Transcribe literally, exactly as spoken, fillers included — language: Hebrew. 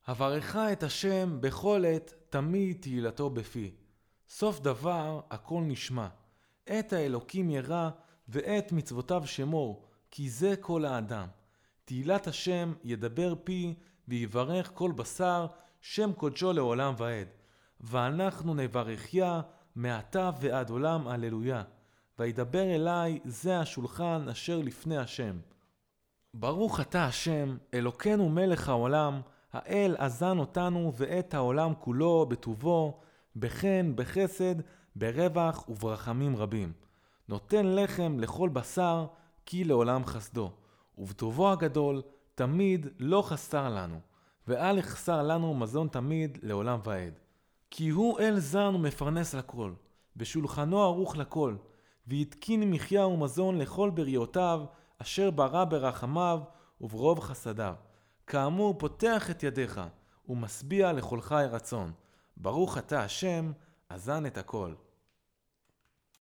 הברכה את השם בכל עת, תמיד תהילתו בפי. סוף דבר הכל נשמע. את האלוקים ירא ואת מצוותיו שמור, כי זה כל האדם. תהילת השם ידבר פי ויברך כל בשר, שם קודשו לעולם ועד. ואנחנו נברכיה מעתה ועד עולם, הללויה. וידבר אליי זה השולחן אשר לפני השם. ברוך אתה השם, אלוקינו מלך העולם, האל אזן אותנו ואת העולם כולו בטובו, בחן, בחסד, ברווח וברחמים רבים. נותן לחם לכל בשר, כי לעולם חסדו. ובטובו הגדול, תמיד לא חסר לנו, ואל יחסר לנו מזון תמיד לעולם ועד. כי הוא אל זן ומפרנס לכל, ושולחנו ערוך לכל, ויתקין מחיה ומזון לכל בריאותיו, אשר ברא ברחמיו וברוב חסדיו. כאמור פותח את ידיך, ומשביע לכל חי רצון. ברוך אתה השם, אזן את הכל.